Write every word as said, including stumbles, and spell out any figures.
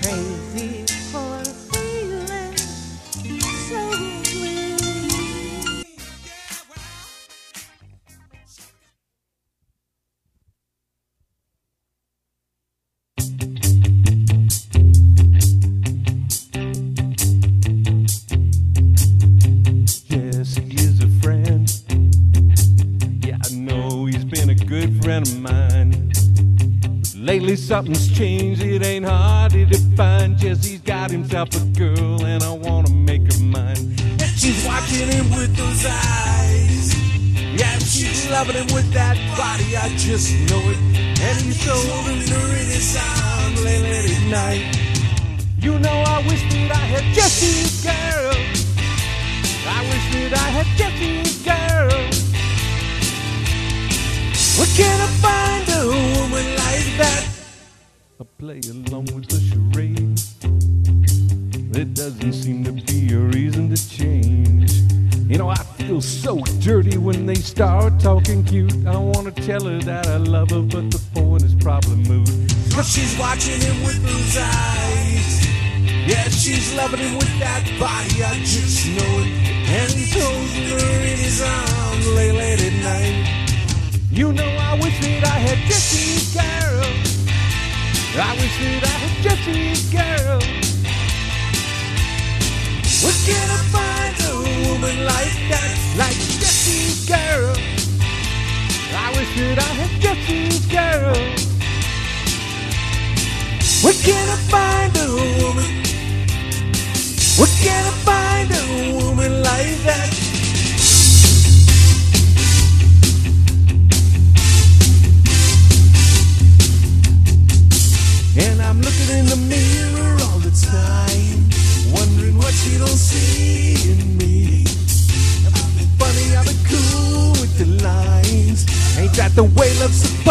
crazy for a feeling so blue. Yes, he is a friend. Yeah, I know he's been a good friend of mine. Lately something's changed, it ain't hard to define. Just he's got himself a girl and I wanna make her mine. And she's watching him with those eyes. Yeah, she's loving him with that body, I just know it. And he's holding her in his arms late, late at night. You know I wish that I had Jesse's girl. I wish that I had Jesse's girl. Where can I find a woman like that? I play along with the charade. There doesn't seem to be a reason to change. You know, I feel so dirty when they start talking cute. I wanna tell her that I love her, but the phone is probably moved. Cause she's watching him with those eyes. Yeah, she's loving him with that body, I just know it. And he's holding her in his arms late, late at night. You know I wish that I had Jesse's girl. I wish that I had Jesse's girl. Where can I find a woman like that? Like Jesse's girl. I wish that I had Jesse's girl. Where can I find a woman? Where can I find a woman like that?